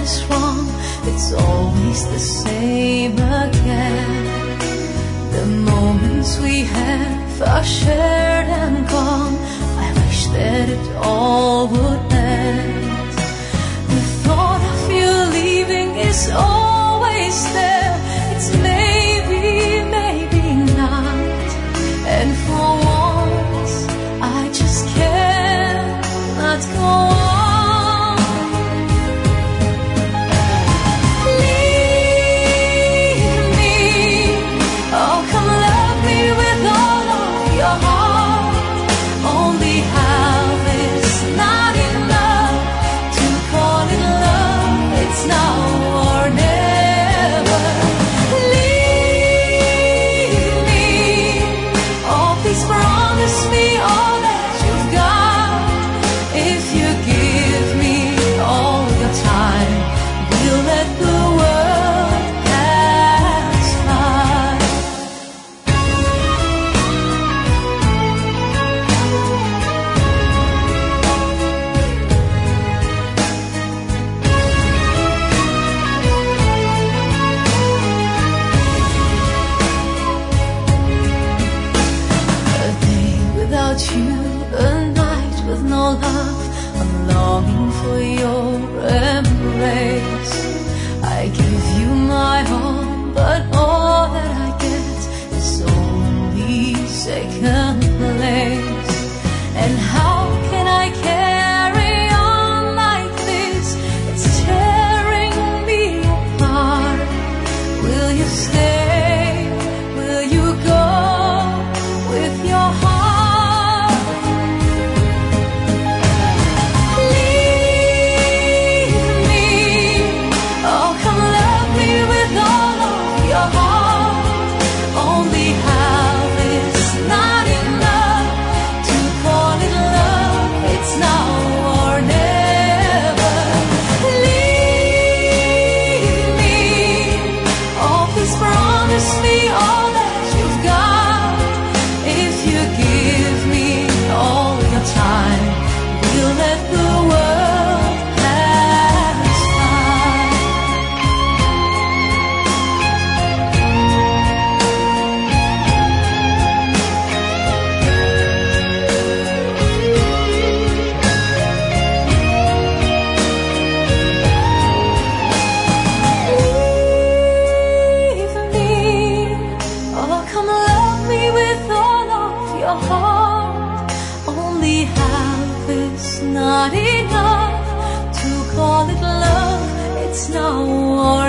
is wrong, it's always the same again. The moments we have are shared and gone. I wish that it all would end. The thought of you leaving is always there. It's maybe, maybe not. And for once I just cannot go on. Not enough to call it love, it's now or